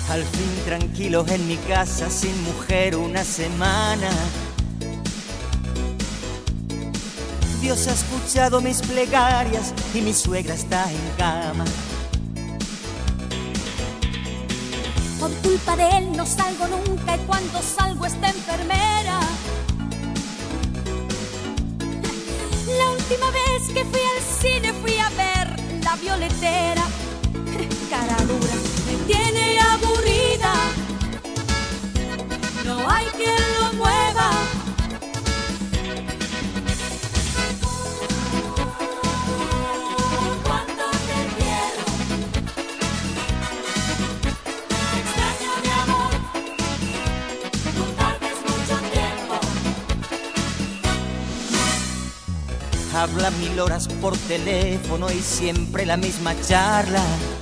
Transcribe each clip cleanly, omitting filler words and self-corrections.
Al fin tranquilo en mi casa, sin mujer una semana. Dios ha escuchado mis plegarias y mi suegra está en cama. Por culpa de él no salgo nunca y cuando salgo está enfermera. La última vez que fui al cine fui a ver La Violetera. Cara dura, me tiene aburrida. No hay quien lo mueva. Cuando te quiero, te extraño mi amor. No tardes mucho tiempo. Habla 1000 horas por teléfono y siempre la misma charla.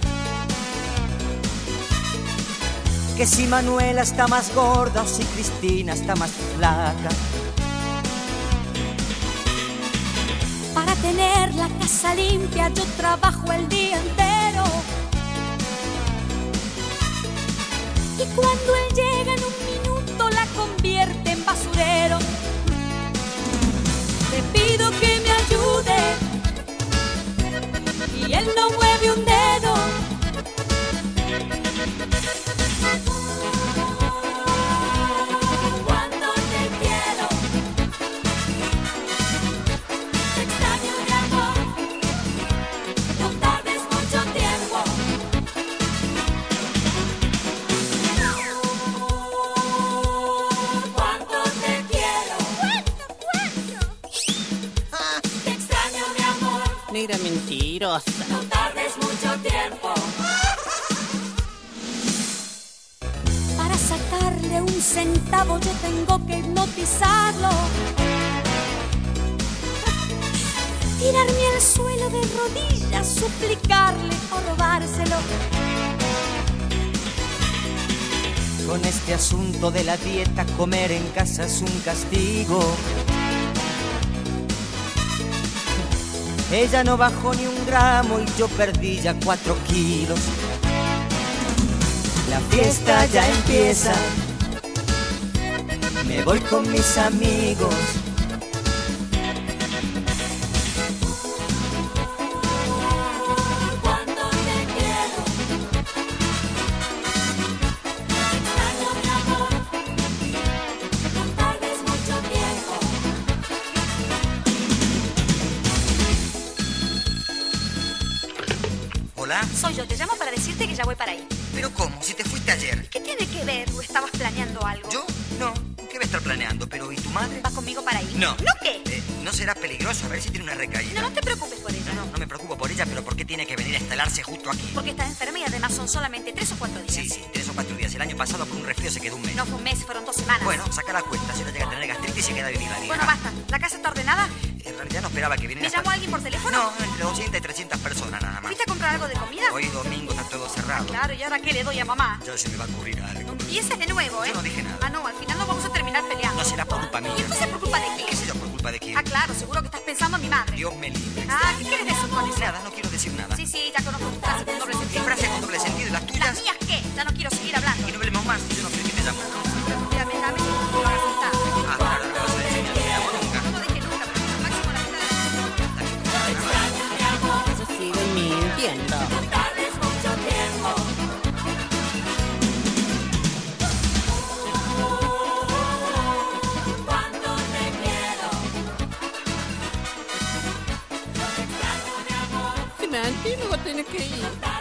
Que si Manuela está más gorda o si Cristina está más flaca. Para tener la casa limpia yo trabajo el día entero. Y cuando él llega en un minuto la convierte en basurero. Te pido que me ayude y él no mueve un dedo. Cuando te quiero, te extraño mi amor. No tardes mucho tiempo. Cuando te quiero, te extraño mi amor. Negra mentirosa. No tardes mucho tiempo. Para sacarle un centavo yo tengo que hipnotizarlo. Tirarme al suelo de rodillas, suplicarle o robárselo. Con este asunto de la dieta, comer en casa es un castigo. Ella no bajó ni 1 gramo y yo perdí ya 4 kilos. La fiesta ya empieza, me voy con mis amigos. Cuando te quiero, te extraño mi amor. No tardes mucho tiempo. ¿Hola? Soy yo, te llamo para decirte que ya voy para ahí. ¿Pero cómo? Si te fuiste ayer. ¿Qué tiene que ver? ¿O estabas planeando algo? ¿Yo? No. ¿Qué voy a estar planeando? ¿Pero y tu madre? ¿Vas conmigo para ahí? No. ¿No qué? ¿No será peligroso? A ver si tiene una recaída. No te preocupes por ella. No me preocupo por ella, pero ¿por qué tiene que venir a instalarse justo aquí? Porque estás enferma y además son solamente 3 o 4 días. Sí, 3 o 4 días. El año pasado por un resfrío se quedó un mes. No fue un mes, fueron 2 semanas. Bueno, saca la cuenta. Si no llega a tener gastritis se queda a vivir la vida. Bueno, basta. ¿La casa está ordenada? En realidad no esperaba que viniera. ¿Me llamó alguien por teléfono? No, entre 200 y 300 personas nada más. ¿Fuiste a comprar algo de comida? Hoy domingo está todo cerrado. Claro, ¿y ahora qué le doy a mamá? Ya se me va a ocurrir algo. Y ese es de nuevo, ¿eh? Yo no dije nada. Ah, no, al final nos vamos a terminar peleando. No será por culpa mía. ¿Y entonces por culpa de ¿Qué quién? sé yo por culpa de quién? Ah, claro, seguro que estás pensando en mi madre. Dios me libre. Ah, ¿qué quieres decir con eso? Nada, no quiero decir nada. Sí, ya conozco tus frases con doble ¿Qué sentido. frase con doble sentido? ¿Y las tuyas? ¿Las mías qué? Ya no quiero seguir hablando. Y no hablemos más. Yo no sé qué te llamo. Mira, me llames y lo vas a soltar. Ah, ahora no me vas a decir que no te llamo nunca. No lo dije nunca, pero lo máximo la mitad de la Se siguen mintiendo. No tardes mucho tiempo. Cuando te quiero, te extraño mi amor. Si me antiguo, tenés que ir.